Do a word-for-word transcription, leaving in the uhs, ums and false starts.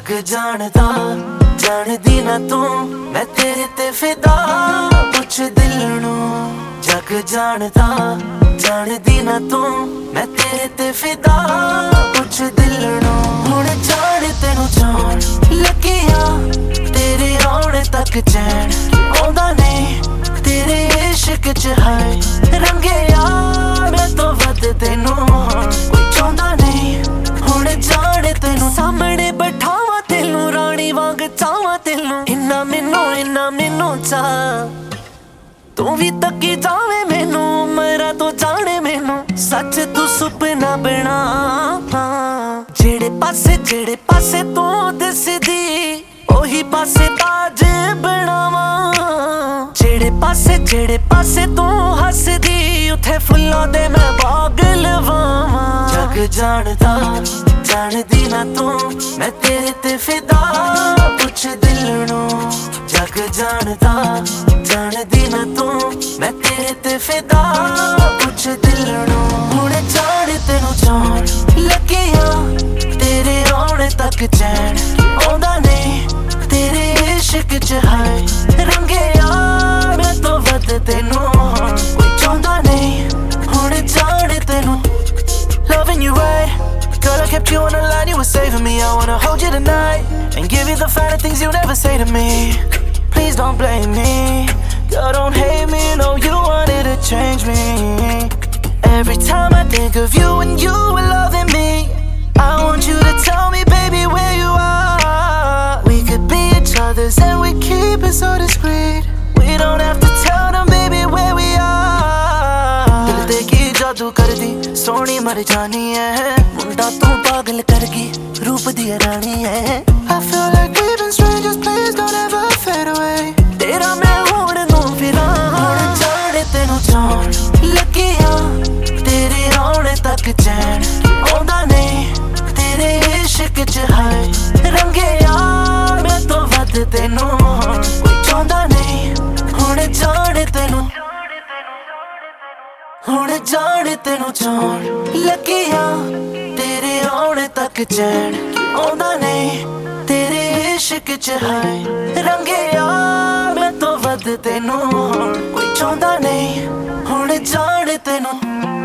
जग जानदा जानदी ना तू मैं तेरे ते फिदा पुछ दिल नू जग जानदा जानदी ना तू मैं तेरे ते फिदा पुछ दिल नू हुण जान तेनू जान लगिया तेरे आने तक चैन आउंदा नहीं तेरे इश्क च है रंगे यार मैं तो वध तेनू कोई चाहुंदा नहीं हुण जान तेनू सामने बैठावा तेनू रानी वांग चाहवा तेनू इन्ना मैनू इन्ना मैनू चा तू भी तकी जावे मैनू मेरा तो जाने मैनू सच तू सुपना बना जेड़े पासे जेड़े पासे तू दिसदी ओही पासे ताज बनावा जेड़े पासे जेड़े पासे तू हसदी उथे फुल्लां दे मैं बाग लवावा जग जानदा जानदी ना तू मैं तेरे ते फिदा पुछ दिल नू जग जानदा जानदी ना तू मैं तेरे ते फिदा पुछ दिल नू हुण जान तेनू जान लगिया तेरे आने तक चैन आउंदा नहीं तेरे इश्क च है रंगे यार मैं तो वध तेनू कोई चाहुंदा नहीं हुण जान तेनू loving you right girl I kept you on the line you were saving me I wanna hold you tonight and give you the finer things you never say to me please don't blame me girl don't hate me no you wanted to change me every time I think of you and you were loving me I want you to tell me baby where you are we could be each other's and we keep it so discreet we don't have to tell them baby where we are dil te ki jadoo kardi Soni मर जानी है मुंडा तू पागल करगी रूप दी रानी है I feel like we've been strangers please don't ever fade away तेरा मैं होण नू फिरा हुण जाने तेनू जान लगिया तेरे आने तक चैन आउंदा नहीं तेरे इश्क च है रंगे यार मैं तो वध तेनू कोई चाहुंदा नहीं हुण जाने तेनू हुण जान तेनू जान लगिया तेरे आने तक चैन आउंदा नहीं तेरे इश्क च है रंगे यार मैं तो वध तेनू कोई चाहुंदा नहीं हुण जान तेनू